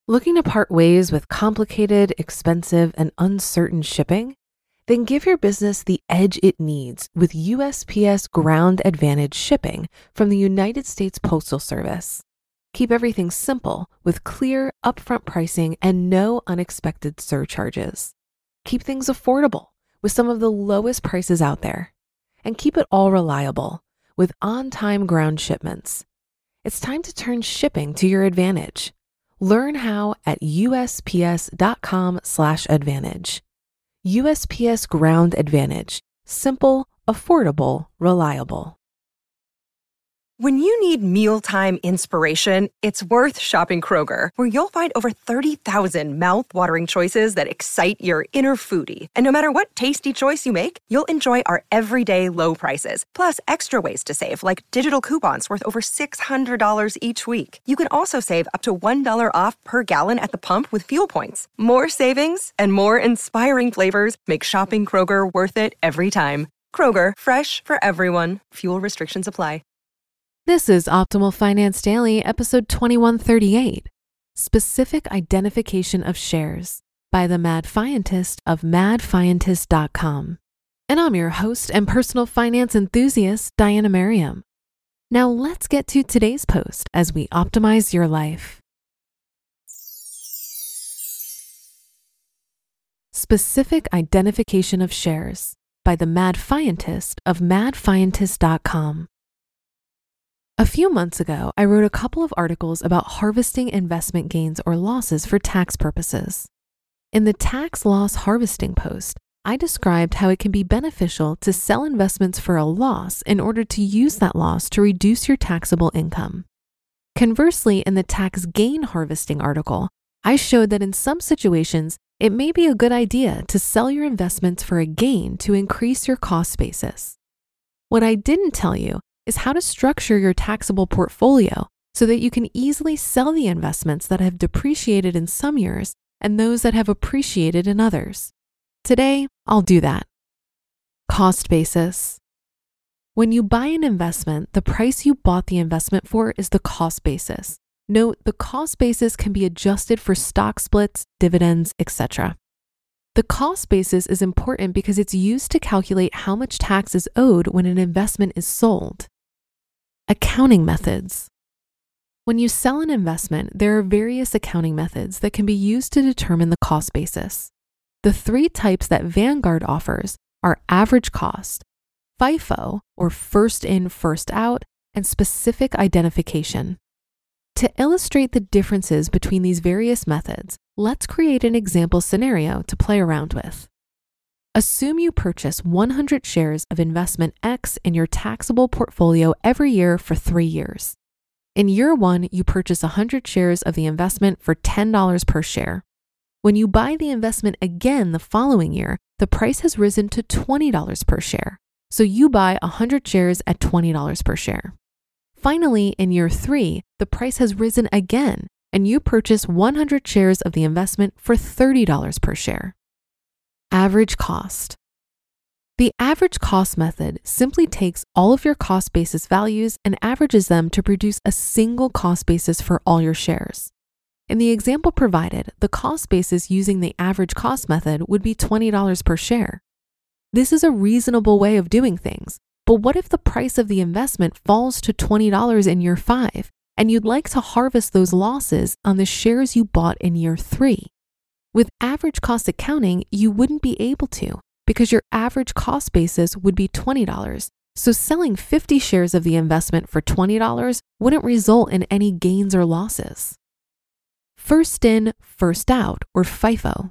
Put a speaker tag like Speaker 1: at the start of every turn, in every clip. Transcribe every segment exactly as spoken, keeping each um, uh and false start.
Speaker 1: Looking to part ways with complicated, expensive, and uncertain shipping? Then give your business the edge it needs with U S P S Ground Advantage shipping from the United States Postal Service. Keep everything simple with clear, upfront pricing and no unexpected surcharges. Keep things affordable with some of the lowest prices out there. And keep it all reliable with on-time ground shipments. It's time to turn shipping to your advantage. Learn how at U S P S dot com slash advantage. U S P S Ground Advantage. Simple, affordable, reliable.
Speaker 2: When you need mealtime inspiration, it's worth shopping Kroger, where you'll find over thirty thousand mouth-watering choices that excite your inner foodie. And no matter what tasty choice you make, you'll enjoy our everyday low prices, plus extra ways to save, like digital coupons worth over six hundred dollars each week. You can also save up to one dollar off per gallon at the pump with fuel points. More savings and more inspiring flavors make shopping Kroger worth it every time. Kroger, fresh for everyone. Fuel restrictions apply.
Speaker 1: This is Optimal Finance Daily, episode twenty-one thirty-eight, Specific Identification of Shares by the Mad Fientist of mad fientist dot com. And I'm your host and personal finance enthusiast, Diana Merriam. Now let's get to today's post as we optimize your life. Specific Identification of Shares by the Mad Fientist of mad fientist dot com. A few months ago, I wrote a couple of articles about harvesting investment gains or losses for tax purposes. In the tax loss harvesting post, I described how it can be beneficial to sell investments for a loss in order to use that loss to reduce your taxable income. Conversely, in the tax gain harvesting article, I showed that in some situations, it may be a good idea to sell your investments for a gain to increase your cost basis. What I didn't tell you is how to structure your taxable portfolio so that you can easily sell the investments that have depreciated in some years and those that have appreciated in others. Today, I'll do that. Cost basis. When you buy an investment, the price you bought the investment for is the cost basis. Note, the cost basis can be adjusted for stock splits, dividends, et cetera. The cost basis is important because it's used to calculate how much tax is owed when an investment is sold. Accounting methods. When you sell an investment, there are various accounting methods that can be used to determine the cost basis. The three types that Vanguard offers are average cost, FIFO, or first in, first out, and specific identification. To illustrate the differences between these various methods, let's create an example scenario to play around with. Assume you purchase one hundred shares of investment X in your taxable portfolio every year for three years. In year one, you purchase one hundred shares of the investment for ten dollars per share. When you buy the investment again the following year, the price has risen to twenty dollars per share. So you buy one hundred shares at twenty dollars per share. Finally, in year three, the price has risen again, and you purchase one hundred shares of the investment for thirty dollars per share. Average cost. The average cost method simply takes all of your cost basis values and averages them to produce a single cost basis for all your shares. In the example provided, the cost basis using the average cost method would be twenty dollars per share. This is a reasonable way of doing things, but what if the price of the investment falls to twenty dollars in year five, and you'd like to harvest those losses on the shares you bought in year three? With average cost accounting, you wouldn't be able to because your average cost basis would be twenty dollars. So selling fifty shares of the investment for twenty dollars wouldn't result in any gains or losses. First in, first out, or FIFO.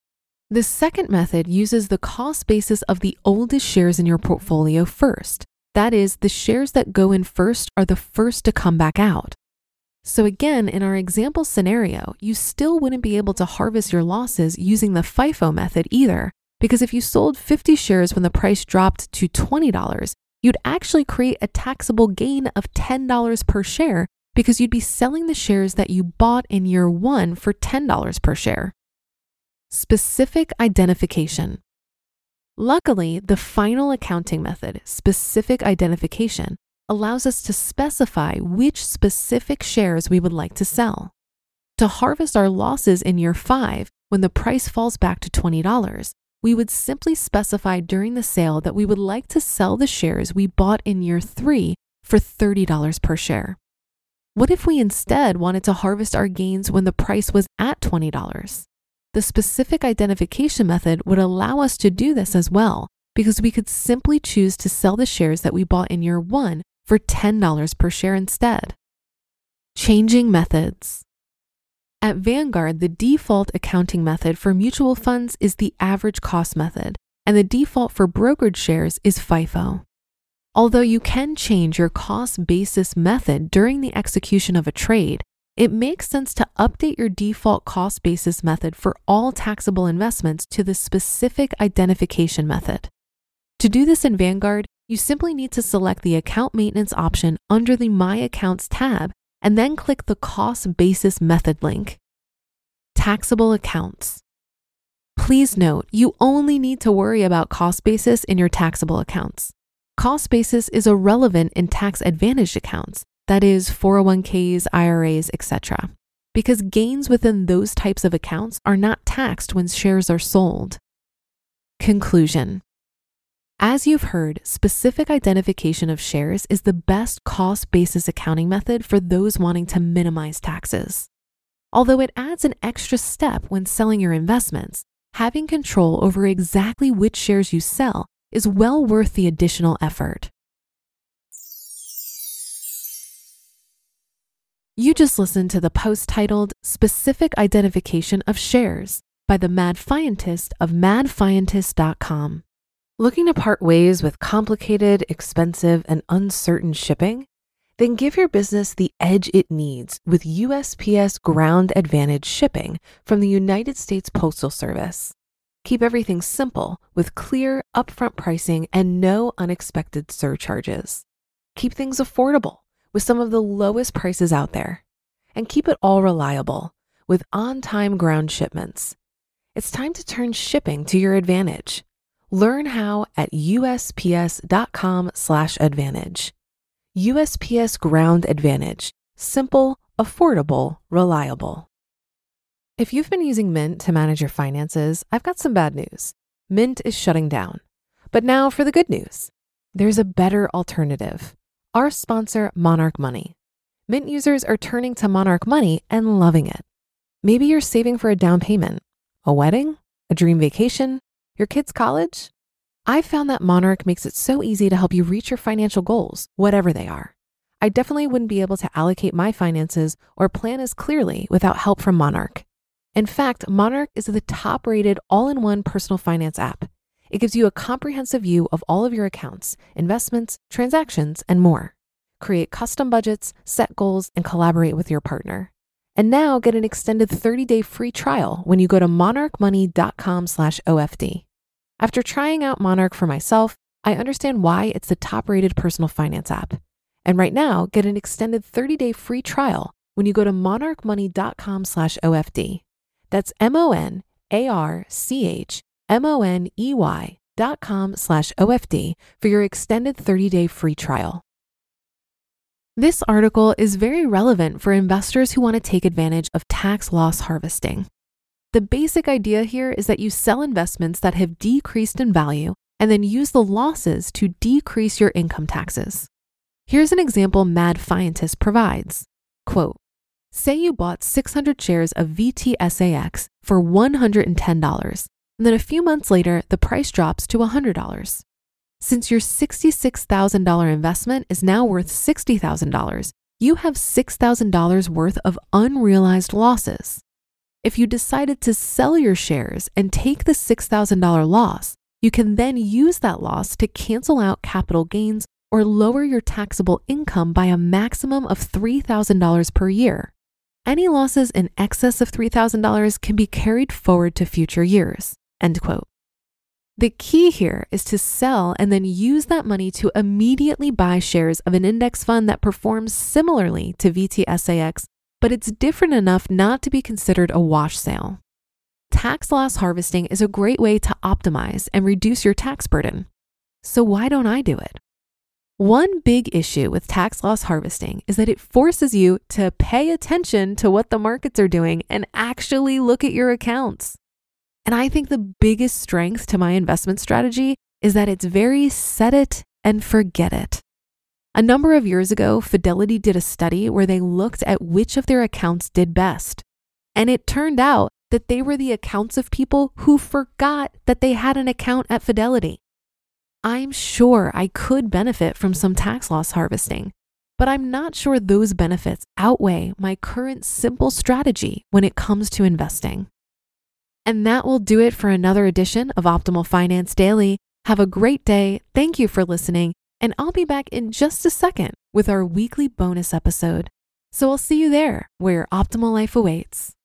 Speaker 1: The second method uses the cost basis of the oldest shares in your portfolio first. That is, the shares that go in first are the first to come back out. So again, in our example scenario, you still wouldn't be able to harvest your losses using the FIFO method either, because if you sold fifty shares when the price dropped to twenty dollars, you'd actually create a taxable gain of ten dollars per share because you'd be selling the shares that you bought in year one for ten dollars per share. Specific identification. Luckily, the final accounting method, specific identification, allows us to specify which specific shares we would like to sell. To harvest our losses in year five, when the price falls back to twenty dollars, we would simply specify during the sale that we would like to sell the shares we bought in year three for thirty dollars per share. What if we instead wanted to harvest our gains when the price was at twenty dollars? The specific identification method would allow us to do this as well, because we could simply choose to sell the shares that we bought in year one for ten dollars per share instead. Changing methods. At Vanguard, the default accounting method for mutual funds is the average cost method, and the default for brokerage shares is FIFO. Although you can change your cost basis method during the execution of a trade, it makes sense to update your default cost basis method for all taxable investments to the specific identification method. To do this in Vanguard, you simply need to select the account maintenance option under the My Accounts tab and then click the cost basis method link. Taxable accounts. Please note, you only need to worry about cost basis in your taxable accounts. Cost basis is irrelevant in tax advantaged accounts, that is four oh one k's, I R As, et cetera, because gains within those types of accounts are not taxed when shares are sold. Conclusion. As you've heard, specific identification of shares is the best cost basis accounting method for those wanting to minimize taxes. Although it adds an extra step when selling your investments, having control over exactly which shares you sell is well worth the additional effort. You just listened to the post titled Specific Identification of Shares by the Mad Fientist of mad fientist dot com. Looking to part ways with complicated, expensive, and uncertain shipping? Then give your business the edge it needs with U S P S Ground Advantage shipping from the United States Postal Service. Keep everything simple with clear, upfront pricing and no unexpected surcharges. Keep things affordable with some of the lowest prices out there. And keep it all reliable with on-time ground shipments. It's time to turn shipping to your advantage. Learn how at U S P S dot com slash advantage. U S P S Ground Advantage. Simple, affordable, reliable. If you've been using Mint to manage your finances, I've got some bad news. Mint is shutting down. But now for the good news. There's a better alternative. Our sponsor, Monarch Money. Mint users are turning to Monarch Money and loving it. Maybe you're saving for a down payment, a wedding, a dream vacation, your kids' college? I've found that Monarch makes it so easy to help you reach your financial goals, whatever they are. I definitely wouldn't be able to allocate my finances or plan as clearly without help from Monarch. In fact, Monarch is the top-rated all-in-one personal finance app. It gives you a comprehensive view of all of your accounts, investments, transactions, and more. Create custom budgets, set goals, and collaborate with your partner. And now get an extended thirty-day free trial when you go to monarch money dot com slash O F D. After trying out Monarch for myself, I understand why it's the top-rated personal finance app. And right now, get an extended thirty-day free trial when you go to monarch money dot com slash O F D. That's M-O-N-A-R-C-H-M-O-N-E-Y dot com slash O F D for your extended thirty-day free trial. This article is very relevant for investors who want to take advantage of tax loss harvesting. The basic idea here is that you sell investments that have decreased in value and then use the losses to decrease your income taxes. Here's an example Mad Fientist provides. Quote, say you bought six hundred shares of V T S A X for one hundred ten dollars, and then a few months later, the price drops to one hundred dollars. Since your sixty-six thousand dollars investment is now worth sixty thousand dollars, you have six thousand dollars worth of unrealized losses. If you decided to sell your shares and take the six thousand dollars loss, you can then use that loss to cancel out capital gains or lower your taxable income by a maximum of three thousand dollars per year. Any losses in excess of three thousand dollars can be carried forward to future years. End quote. The key here is to sell and then use that money to immediately buy shares of an index fund that performs similarly to V T S A X, but it's different enough not to be considered a wash sale. Tax loss harvesting is a great way to optimize and reduce your tax burden. So why don't I do it? One big issue with tax loss harvesting is that it forces you to pay attention to what the markets are doing and actually look at your accounts. And I think the biggest strength to my investment strategy is that it's very set it and forget it. A number of years ago, Fidelity did a study where they looked at which of their accounts did best. And it turned out that they were the accounts of people who forgot that they had an account at Fidelity. I'm sure I could benefit from some tax loss harvesting, but I'm not sure those benefits outweigh my current simple strategy when it comes to investing. And that will do it for another edition of Optimal Finance Daily. Have a great day. Thank you for listening, and I'll be back in just a second with our weekly bonus episode. So I'll see you there where your optimal life awaits.